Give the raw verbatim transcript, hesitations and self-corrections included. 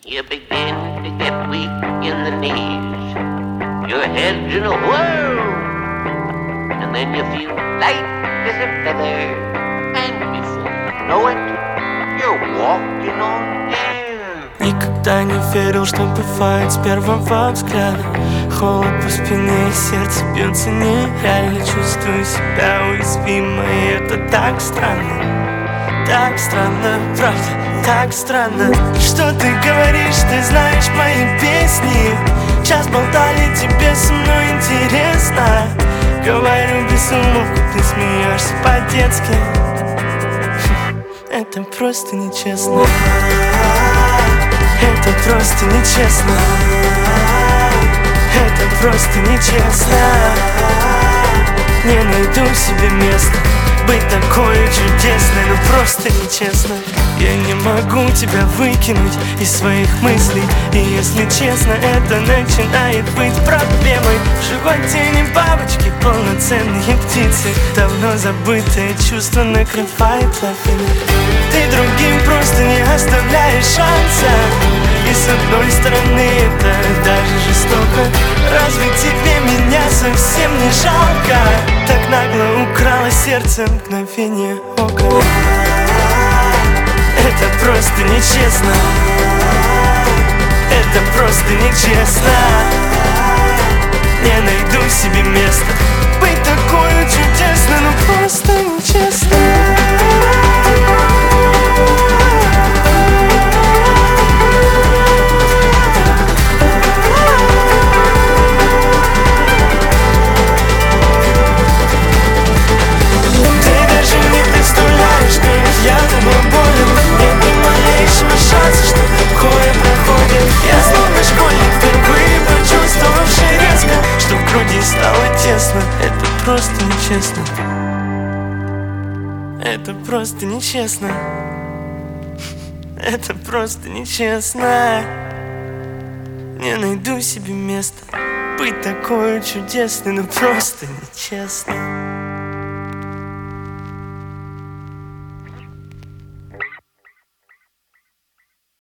You begin to get weak in the knees. Your head's in a whirl. And then you feel light as a feather. And before you know it, you're walking on air. Никогда не верил, что бывает с первого взгляда. Холод по спине и сердце бьется нереально. Чувствую себя уязвимой, это так странно. Так странно, правда, так странно. Что ты говоришь, ты знаешь мои песни. Час болтали, тебе со мной интересно. Говорю без умолку, ты смеешься по-детски. Это просто нечестно. Это просто нечестно. Это просто нечестно. Не найду себе места. Быть такой чудесной, но просто нечестно. Я не могу тебя выкинуть из своих мыслей. И если честно, это начинает быть проблемой. В животе не бабочки, полноценные птицы. Давно забытое чувство накрывает лавина. Ты другим просто не оставляешь шанса. И с одной стороны это даже жестоко. Разве тебе меня совсем не жалко? Так нагло украла сердце мгновение ока. Это просто нечестно. Это просто нечестно. Не найду себе места. Быть такой чудесной, но просто нечестно. Это просто нечестно. Это просто нечестно. Это просто нечестно. Не найду себе места. Быть такой чудесной, но просто нечестно.